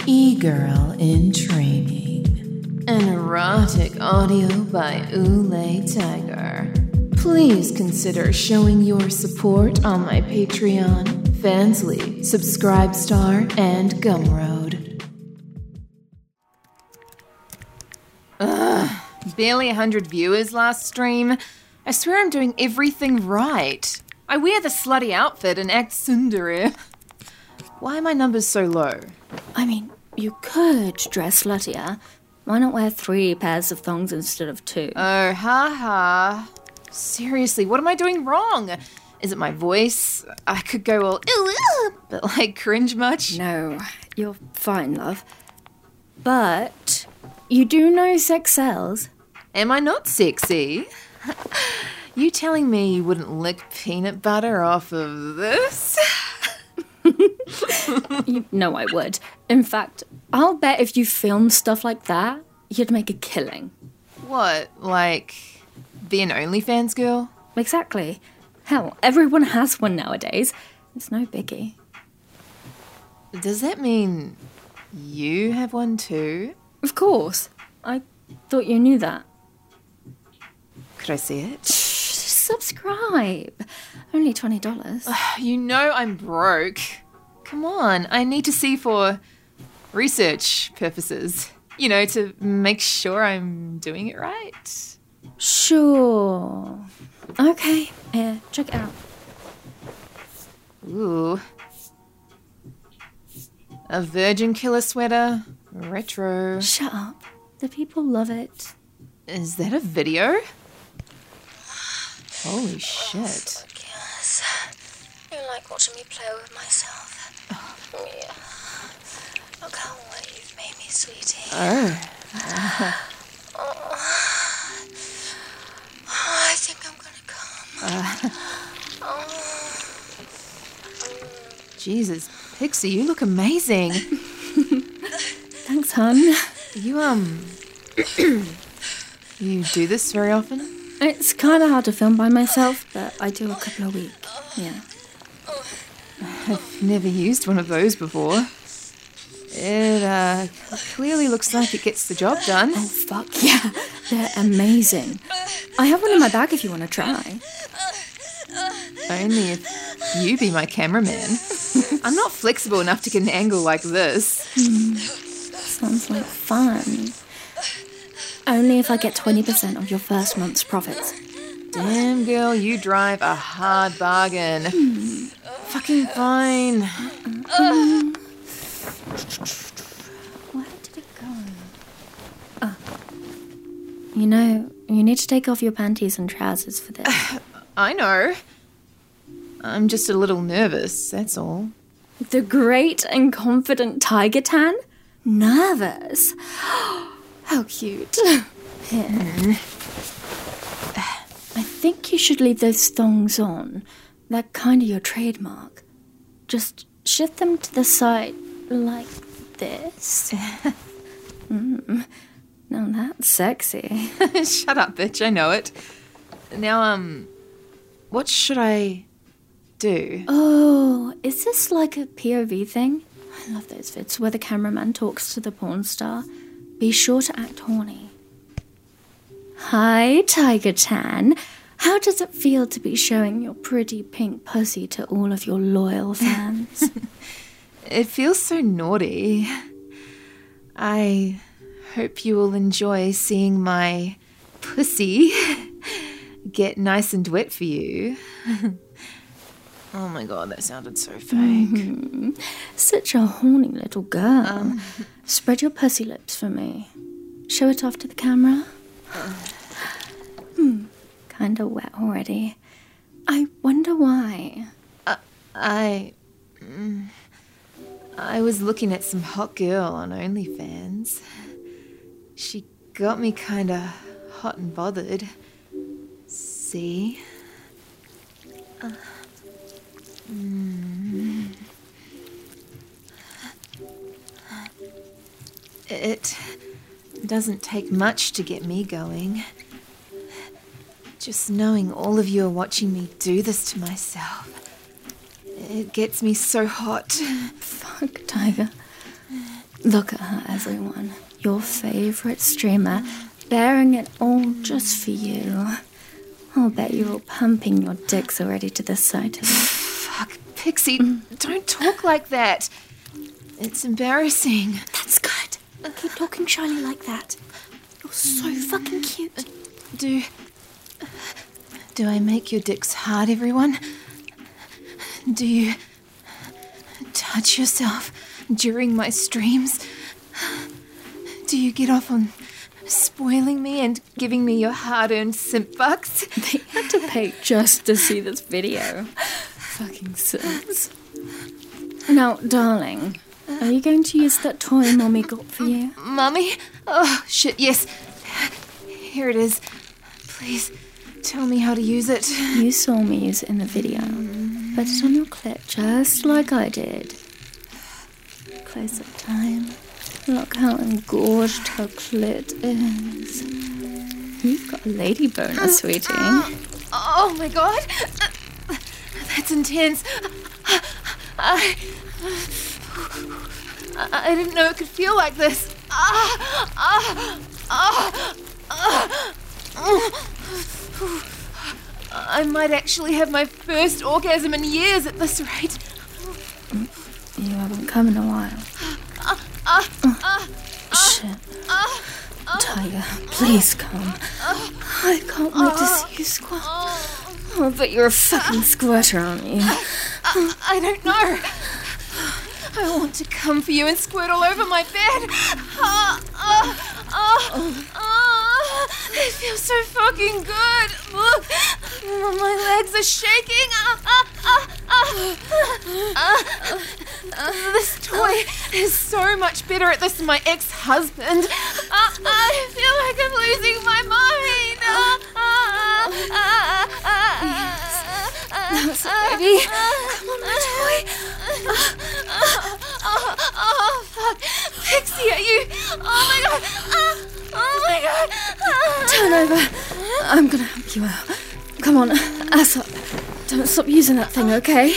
E-Girl in Training. An erotic audio by Ule Tiger. Please consider showing your support on my Patreon, Fansly, Subscribestar, and Gumroad. Barely 100 viewers last stream. I swear I'm doing everything right. I wear the slutty outfit and act tsundere. Why are my numbers so low? I mean, you could dress sluttier. Why not wear 3 pairs of thongs instead of 2? Oh, haha. Seriously, what am I doing wrong? Is it my voice? I could go all but like cringe much? No, you're fine, love. But you do know sex sells. Am I not sexy? You telling me you wouldn't lick peanut butter off of this? You know I would. In fact, I'll bet if you filmed stuff like that, you'd make a killing. What, like be an OnlyFans girl? Exactly. Hell, everyone has one nowadays. It's no biggie. Does that mean you have one too? Of course. I thought you knew that. Could I see it? Subscribe. Only $20. You know I'm broke. Come on, I need to see for research purposes. You know, to make sure I'm doing it right. Sure. Okay, here, check it out. Ooh. A virgin killer sweater. Retro. Shut up. The people love it. Is that a video? Holy shit. Yes. You like watching me play with myself. Yeah. Look how wet you've made me, sweetie. Oh. I think I'm gonna come. Jesus, Pixie, you look amazing. Thanks, hon. You, you do this very often? It's kind of hard to film by myself, but I do a couple a week. Yeah. I've never used one of those before. It, clearly looks like it gets the job done. Oh, fuck yeah. They're amazing. I have one in my bag if you want to try. Only if you be my cameraman. I'm not flexible enough to get an angle like this. Sounds like fun. Only if I get 20% of your first month's profits. Damn, girl, you drive a hard bargain. Fucking fine. Where did it go? Oh. You know, you need to take off your panties and trousers for this. I know. I'm just a little nervous, that's all. The great and confident Tiger Tan? Nervous? How cute. Here. I think you should leave those thongs on. They're kind of your trademark. Just shift them to the side like this. Now that's sexy. Shut up, bitch, I know it. Now, what should I do? Oh, is this like a POV thing? I love those vids where the cameraman talks to the porn star. Be sure to act horny. Hi, Tiger Tan. How does it feel to be showing your pretty pink pussy to all of your loyal fans? It feels so naughty. I hope you will enjoy seeing my pussy get nice and wet for you. Oh my god, that sounded so fake. Such a horny little girl. Spread your pussy lips for me. Show it off to the camera. Kinda wet already. I wonder why. I was looking at some hot girl on OnlyFans. She got me kinda hot and bothered. See? It doesn't take much to get me going. Just knowing all of you are watching me do this to myself. It gets me so hot. Fuck, Tiger. Look at her, everyone. Your favourite streamer, bearing it all just for you. I'll bet you're all pumping your dicks already to the sight of it. Fuck, Pixie, don't talk like that. It's embarrassing. That's good. Keep talking shyly like that. You're so fucking cute. Do I make your dicks hard, everyone? Do you touch yourself during my streams? Do you get off on spoiling me and giving me your hard-earned simp bucks? They had to pay just to see this video. Fucking simps. Now, darling, are you going to use that toy Mommy got for you? Mummy? Oh, shit, yes. Here it is. Please, tell me how to use it. You saw me use it in the video. Put it on your clit just like I did. Close-up time. Look how engorged her clit is. You've got a lady boner, sweetie. Oh my god. That's intense. I didn't know it could feel like this. I might actually have my first orgasm in years at this rate. You haven't come in a while. Shit. Tiger, please come. I can't wait to see you squirt. Oh, but you're a fucking squirter, aren't you? I don't know. I want to come for you and squirt all over my bed. It feels so fucking good. Look, my legs are shaking. This toy is so much better at this than my ex-husband. I feel like I'm losing my mind. That's it, baby. Come on, my toy. Oh, fuck. Pixie, are you? Oh, my God. Oh, my God. Turn over. I'm gonna help you out. Come on, ass up. Don't stop using that thing, okay?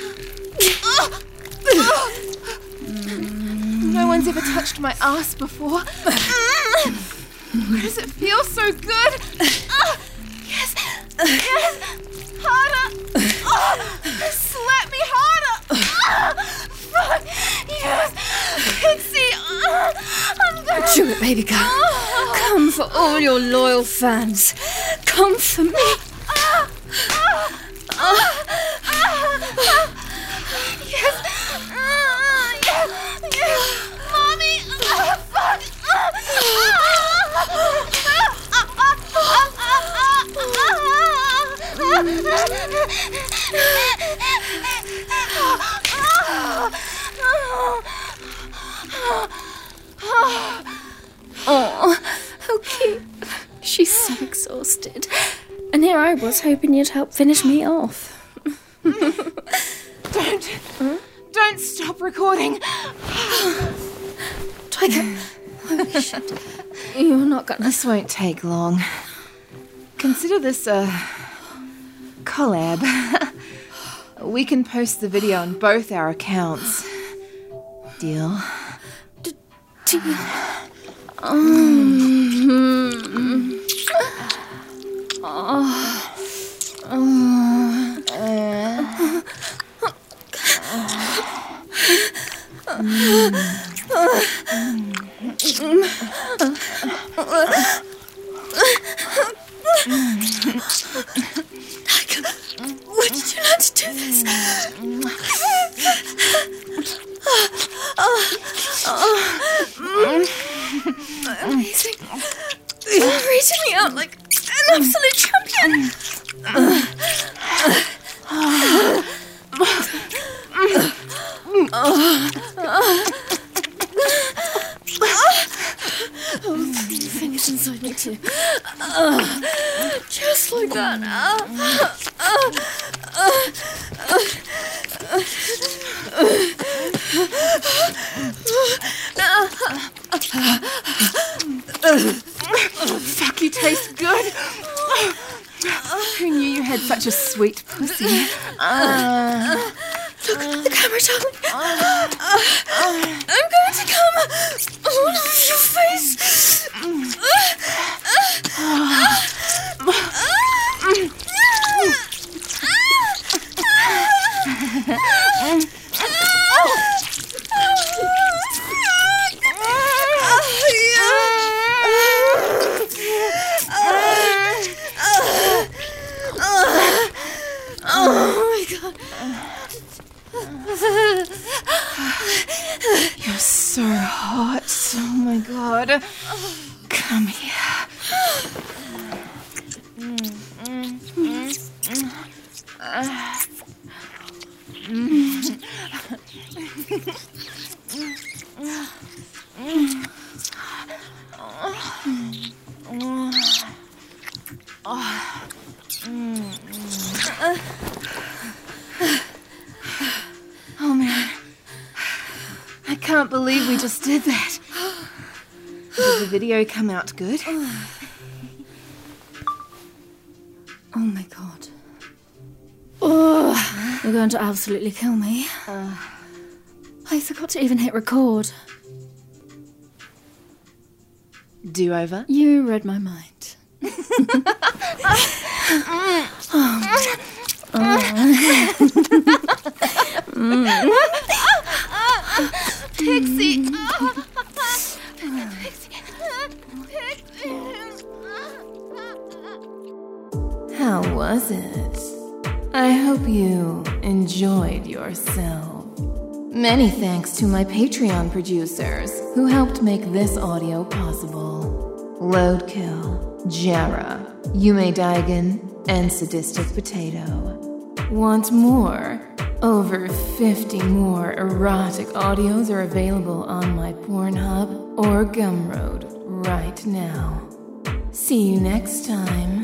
No one's ever touched my ass before. Why does it feel so good? Yes. Yes. Harder. Slap me harder. Fuck. Yes. Pixie. I'm gonna... Do it, baby girl. Come for all your loyal fans. Come for me. Yes. Yes. Yes. Mommy. Fuck. Oh, how cute. She's so exhausted. And here I was hoping you'd help finish me off. Don't stop recording. Tiger. Holy shit. You're not gonna... This won't take long. Consider this a collab. We can post the video on both our accounts. Deal? Deal. Where did you learn to do this? Amazing. You're raising me out like an absolute champion. Fingers inside me too. Just like that. Fuck, you taste good. Who knew you had such a sweet pussy? Look, the camera, darling. I'm going to come. so hot. Oh my god. Come here. Oh man, I can't believe we just did that. Did the video come out good? Oh my god. Oh, you're going to absolutely kill me. I forgot to even hit record. Do over? You read my mind. Pixie! How was it? I hope you enjoyed yourself. Many thanks to my Patreon producers who helped make this audio possible. Loadkill, Jara, Yume Daigen, and Sadistic Potato. Want more? Over 50 more erotic audios are available on my Pornhub or Gumroad right now. See you next time.